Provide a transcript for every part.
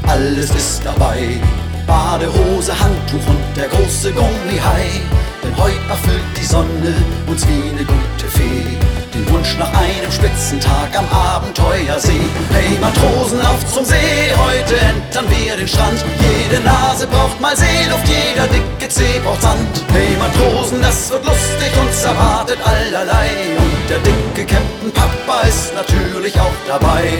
alles ist dabei. Badehose, Handtuch und der große Gummihai. Denn heut erfüllt die Sonne uns wie eine gute Fee den Wunsch nach einem Spitzentag am Abenteuersee. Hey Matrosen, auf zum See, heute entern wir den Strand. Jede Nase braucht mal Seeluft, jeder dicke Zeh braucht Sand. Hey Matrosen, das wird lustig, uns erwartet allerlei. Und der dicke Captain Papa ist natürlich auch dabei.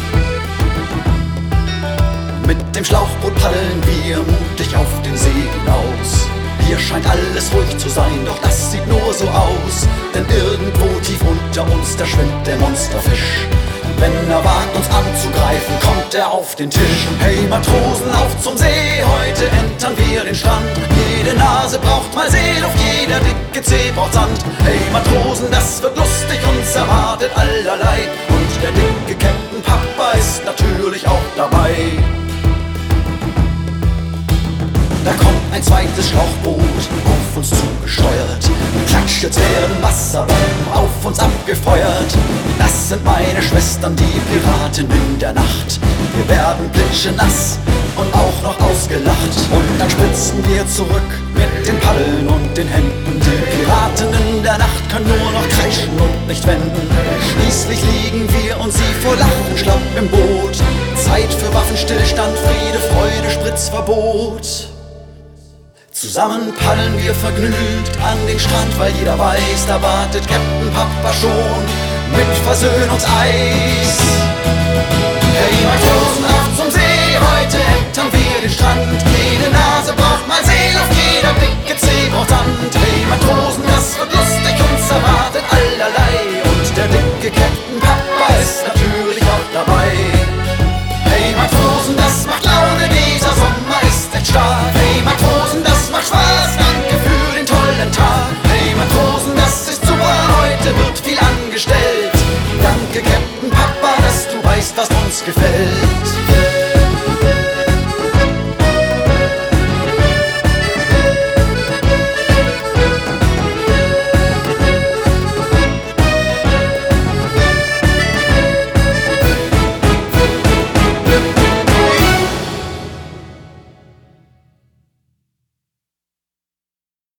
Mit dem Schlauchboot paddeln wir mutig auf den See hinaus. Hier scheint alles ruhig zu sein, doch das sieht nur so aus. Denn irgendwo tief unter uns, da schwimmt der Monsterfisch. Und wenn er wagt, uns anzugreifen, kommt er auf den Tisch. Hey Matrosen, auf zum See, heute entern wir den Strand. Jede Nase braucht mal Seeluft, jeder dicke Zeh braucht Sand. Hey Matrosen, das wird lustig, uns erwartet allerlei. Und der dicke Captain Papa ist natürlich auch dabei. Da kommt ein zweites Schlauchboot auf uns zugesteuert. Klatsch, jetzt werden Wasserbomben auf uns abgefeuert. Das sind meine Schwestern, die Piraten in der Nacht. Wir werden klitschenass und auch noch ausgelacht. Und dann spritzen wir zurück mit den Paddeln und den Händen. Die Piraten in der Nacht können nur noch kreischen und nicht wenden. Schließlich liegen wir und sie vor Lachen schlapp im Boot. Zeit für Waffenstillstand, Friede, Freude, Spritzverbot. Zusammen paddeln wir vergnügt an den Strand, weil jeder weiß, da wartet Captain Papa schon mit Versöhnungseis.